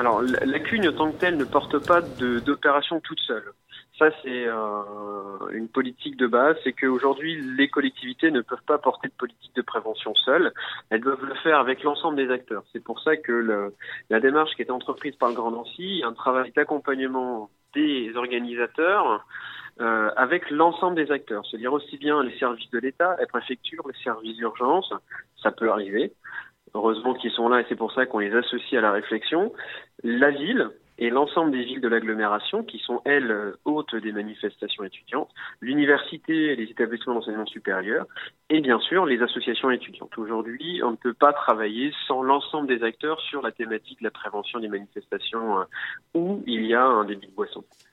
Alors, la CUN en tant que telle ne porte pas d'opération toute seule. Ça, c'est une politique de base, c'est qu'aujourd'hui, les collectivités ne peuvent pas porter de politique de prévention seules. Elles doivent le faire avec l'ensemble des acteurs. C'est pour ça que la démarche qui est entreprise par le Grand Nancy, un travail d'accompagnement des organisateurs avec l'ensemble des acteurs, c'est-à-dire aussi bien les services de l'État, les préfectures, les services d'urgence, ça peut arriver. Heureusement qu'ils sont là et c'est pour ça qu'on les associe à la réflexion. La ville et l'ensemble des villes de l'agglomération qui sont, elles, hôtes des manifestations étudiantes, l'université et les établissements d'enseignement supérieur et bien sûr les associations étudiantes. Aujourd'hui, on ne peut pas travailler sans l'ensemble des acteurs sur la thématique de la prévention des manifestations où il y a un débit de boisson.